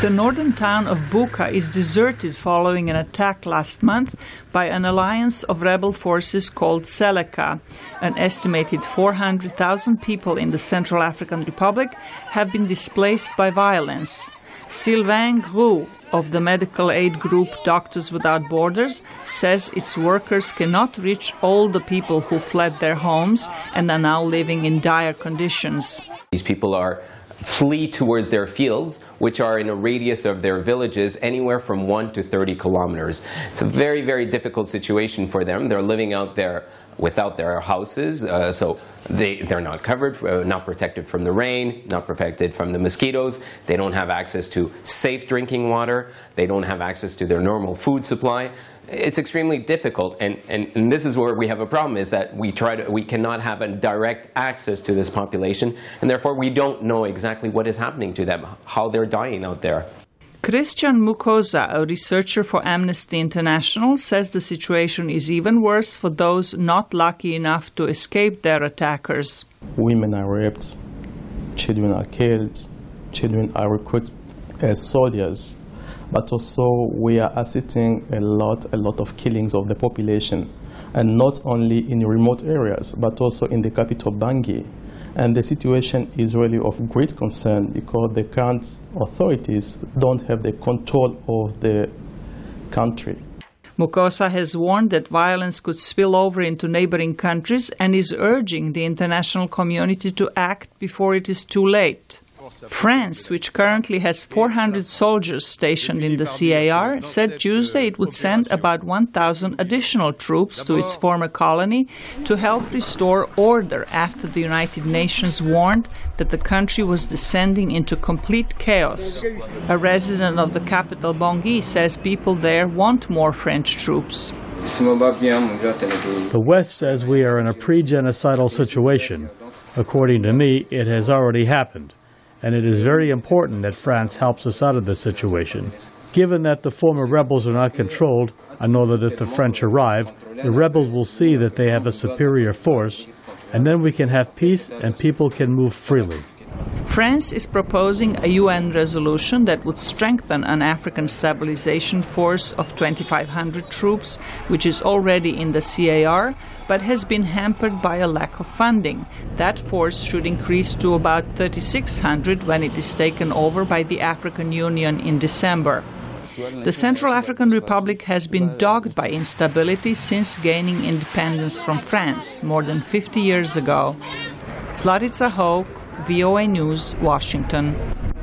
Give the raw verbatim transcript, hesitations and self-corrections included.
The northern town of Buka is deserted following an attack last month by an alliance of rebel forces called Seleka. An estimated four hundred thousand people in the Central African Republic have been displaced by violence. Sylvain Groux of the medical aid group Doctors Without Borders says its workers cannot reach all the people who fled their homes and are now living in dire conditions. These people are flee towards their fields, which are in a radius of their villages anywhere from one to thirty kilometers. It's a very, very difficult situation for them. They're living out there without their houses, uh, so they, they're not covered, uh, not protected from the rain, not protected from the mosquitoes. They don't have access to safe drinking water. They don't have access to their normal food supply. It's extremely difficult, and, and, and this is where we have a problem, is that we try to, we cannot have a direct access to this population, and therefore we don't know exactly what is happening to them, how they're dying out there. Christian Mukosa, a researcher for Amnesty International, says the situation is even worse for those not lucky enough to escape their attackers. Women are raped, children are killed, children are recruited as soldiers. But also we are assisting a lot, a lot of killings of the population, and not only in remote areas, but also in the capital Bangui. And the situation is really of great concern because the current authorities don't have the control of the country. Mukosa has warned that violence could spill over into neighboring countries and is urging the international community to act before it is too late. France, which currently has four hundred soldiers stationed in the C A R, said Tuesday it would send about one thousand additional troops to its former colony to help restore order after the United Nations warned that the country was descending into complete chaos. A resident of the capital, Bangui, says people there want more French troops. The West says we are in a pre-genocidal situation. According to me, it has already happened. And it is very important that France helps us out of this situation. Given that the former rebels are not controlled, I know that if the French arrive, the rebels will see that they have a superior force, and then we can have peace and people can move freely. France is proposing a U N resolution that would strengthen an African stabilization force of twenty-five hundred troops, which is already in the C A R, but has been hampered by a lack of funding. That force should increase to about thirty-six hundred when it is taken over by the African Union in December. The Central African Republic has been dogged by instability since gaining independence from France more than fifty years ago. Zlatica Hoke, V O A News, Washington.